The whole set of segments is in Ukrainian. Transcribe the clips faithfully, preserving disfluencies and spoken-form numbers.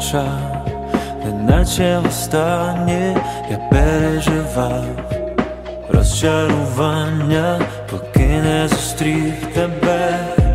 очах, неначе востаннє я переживав розчарування, поки не зустрів тебе.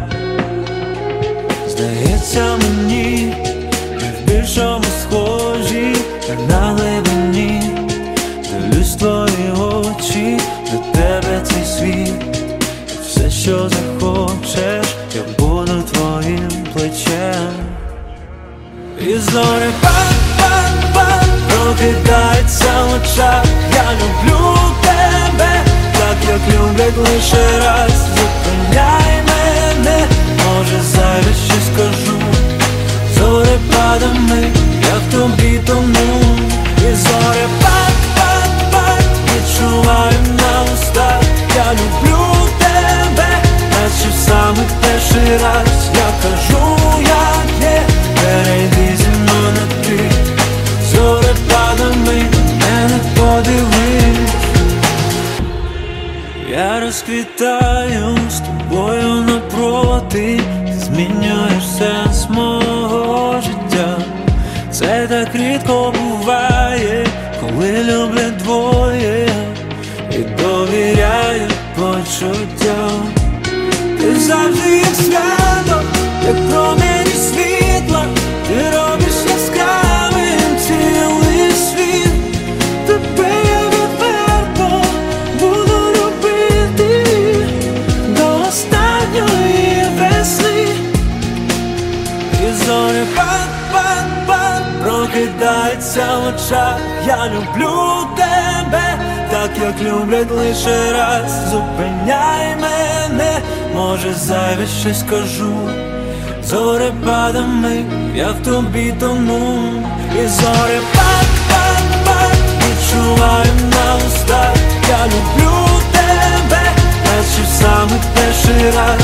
Здається мені, ми в більшому схожі, як на глибині. Дивлюсь в твої очі, до тебе цей світ. Все, що захочеш, я буду твоїм плечем. І зорі пам-пам-пам прокидається в очах. Я люблю тебе, так як люблять лише раз. Зупиняй мене, може зайве щось скажу. Зорепадами я в тобі тону. І зорі пам-пам-пам відчуваю на устах. Я люблю тебе, наче в самих перший раз. Я кажу, як є, перейди зі мною на ти. Зорепадами мене подивись. Я розквітаю з тобою напроти. Ти змінюєш сенс мого життя. Це так рідко буває, коли люблять двоє і довіряють почуттям. Ти завжди як свято, як промені світла. Ти робиш яскравим цілий світ. Тебе я відверто буду любити до останньої весни. І зорі пам-пам-пам прокидається в очах. Я люблю тебе, так як люблять лише раз. Зупиняй мене, може зайве щось скажу. Зорепадами я в тобі тону. І зорі пам-пам-пам відчуваю на устах. Я люблю тебе, наче в самих перший раз.